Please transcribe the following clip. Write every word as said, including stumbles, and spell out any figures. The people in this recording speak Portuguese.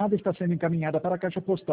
chamada está sendo encaminhada para a caixa postal